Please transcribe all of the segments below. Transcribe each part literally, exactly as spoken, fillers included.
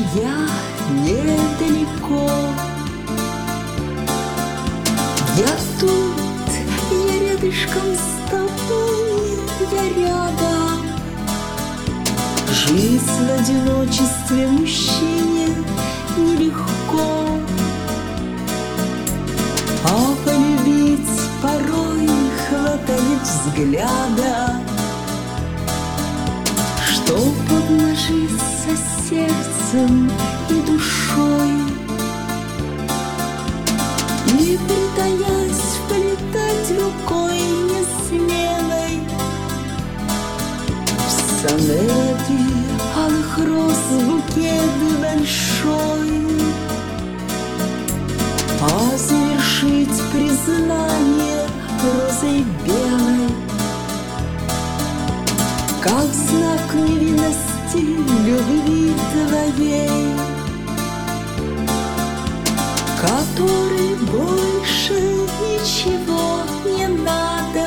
я недалеко. Я тут, я рядышком с тобой, я рядом. Жить в одиночестве мужчине нелегко, а полюбить порой хватает взгляда, чтоб обнажиться сердцем и душой и, притаясь, полетать рукой несмелой в сонеты алых роз букет большой, а завершить признание розой белой, как знак невинности любви твоей, которой больше ничего не надо.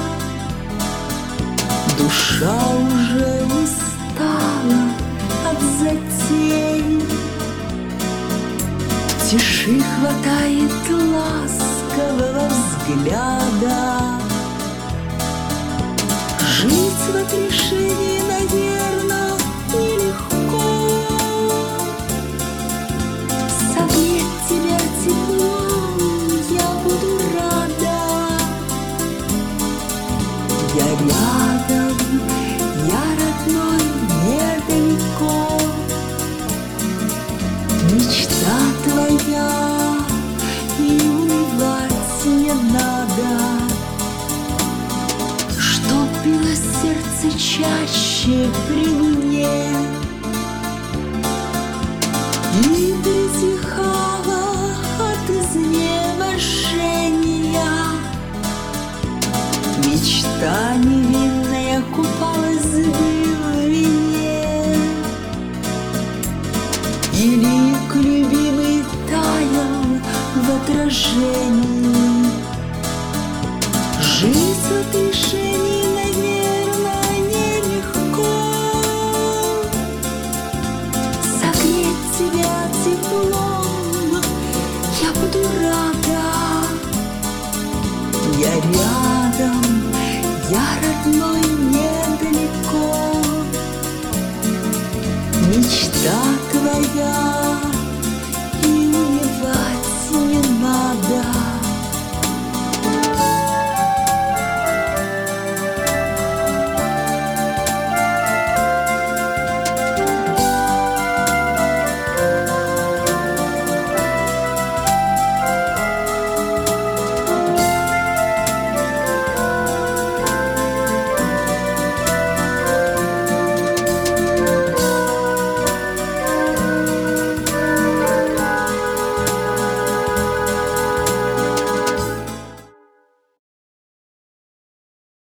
Душа уже устала от затей, в тиши хватает ласкового взгляда. Жить в отрешении, наверно, нелегко. Согреть тебя теплом я буду рада. Я рядом, я родной, недалеко. Мечта твоя, и унывать не надо. Чтоб било сердце чаще при луне и притихало от изнеможения, мечта невинная купалась бы в вине, и лик любимый таял в отражении. Жить в отрешении, наверно, нелегко. Согреть тебя теплом я буду рада. Я рядом, я родной, недалеко. Мечта твоя